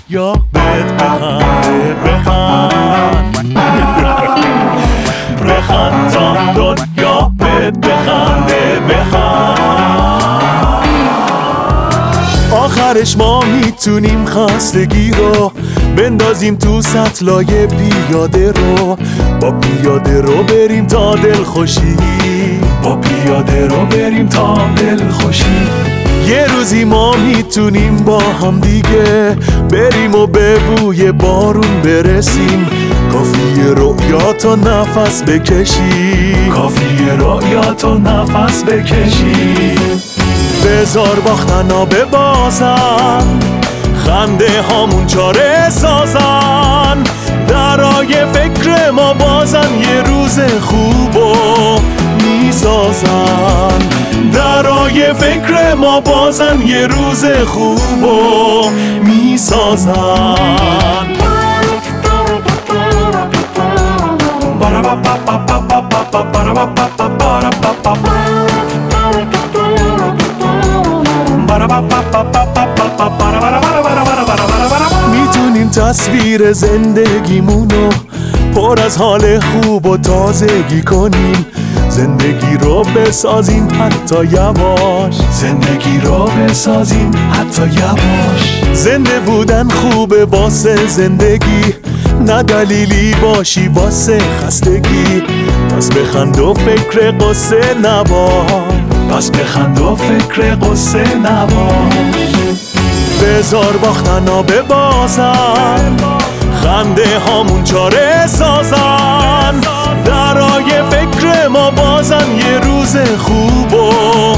یا بهت بخنده بخند بخند تا دنیا بهت بخنده بخند. آخرش ما میتونیم خستگی رو بندازیم تو سطلای پیاده رو، با پیاده رو بریم تا دل خوشی، با پیاده رو بریم تا دل خوشی. یه روزی ما میتونیم با هم دیگه بریم و به بوی بارون برسیم. کافیه رؤیا تا نفس بکشی، کافیه رؤیا تا نفس بکشی. بذار باختنا ببازن، خنده هامون چاره سازن، درای فکر ما بازن یه روز خوبو میسازن، درای فکر ما بازن یه روز خوبو میسازن. میتونیم تصویر زندگیمونو پر از حال خوب و تازگی کنیم، زندگی رو بسازیم حتی یواش، زندگی رو بسازیم حتی یواش. زنده بودن خوبه واسه زندگی، نه دلیلی باشی واسه خستگی. پس بخند و فکر قصه نباش، پس بخند و فکر قصه نباش. بذار باختنا ببازن، خنده هامون چاره سازن، درای فکر ما بازن یه روز خوبو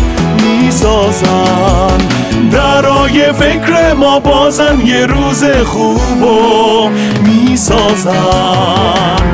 میسازن، درای فکر ما بازن یه روز خوبو میسازن.